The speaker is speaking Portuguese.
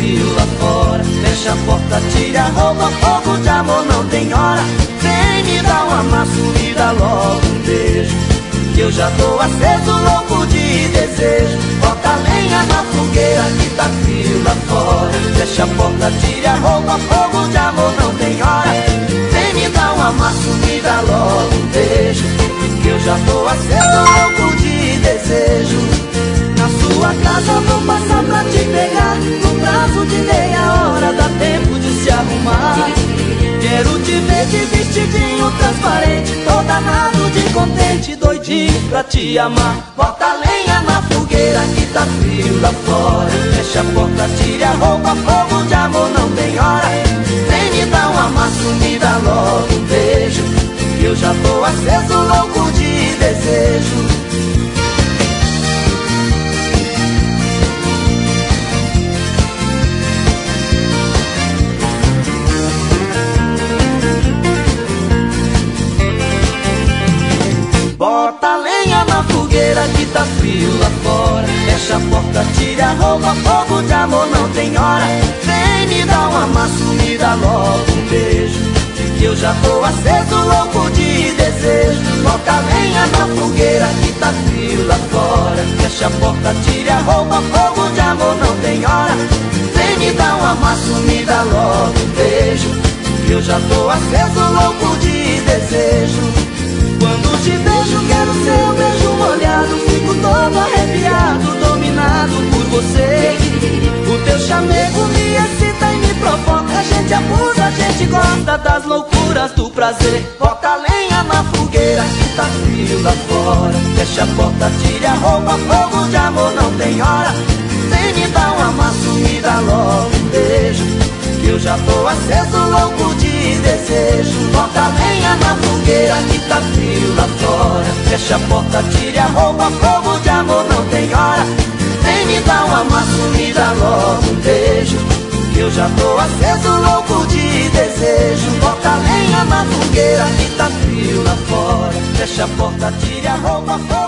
frio lá fora. Fecha a porta, tira a roupa, fogo de amor não tem hora. Vem me dar um amasso, me dá logo um beijo, que eu já tô aceso, louco de desejo. Bota lenha na fogueira que tá frio lá fora. Fecha a porta, tira a roupa, fogo de amor não tem hora. Vem me dar um amasso, me dá logo um beijo, que eu já tô aceso, louco de desejo. Na sua casa vou passar pra te pegar, no prazo de meia hora dá tempo de se arrumar. Quero te ver de vestidinho transparente, tô danado de contente, doidinho pra te amar. Bota lenha na fogueira que tá frio lá fora. Fecha a porta, tira a roupa, fogo de amor não tem hora. Vem me dar um amasso, me dá logo um beijo, que eu já tô aceso, louco de desejo. Bota lenha na fogueira que tá frio lá fora. Fecha a porta, tira a roupa, fogo de amor não tem hora. Vem me dar um amasso, me dá logo um beijo, que eu já tô aceso, louco de desejo. Bota lenha na fogueira que tá frio lá fora. Fecha a porta, tira a roupa, fogo de amor não tem hora. Vem me dar um amasso, me dá logo um beijo, que eu já tô aceso, louco de desejo. Quando te beijo quero seu beijo molhado, fico todo arrepiado, dominado por você. O teu chamego me excita e me provoca, a gente abusa, a gente gosta das loucuras do prazer. Bota lenha na fogueira que tá frio lá fora. Fecha a porta, tira a roupa, fogo de amor não tem hora. Vem me dar um amasso, me dá logo um beijo, que eu já tô aceso, louco de desejo. Bota lenha na fogueira que tá frio lá fora. Fecha a porta, tira a roupa, fogo de amor não tem hora. Vem me dar um amasso, me dá logo um beijo, que eu já tô aceso, louco de desejo. Bota lenha na fogueira que tá frio lá fora. Fecha a porta, tira a roupa,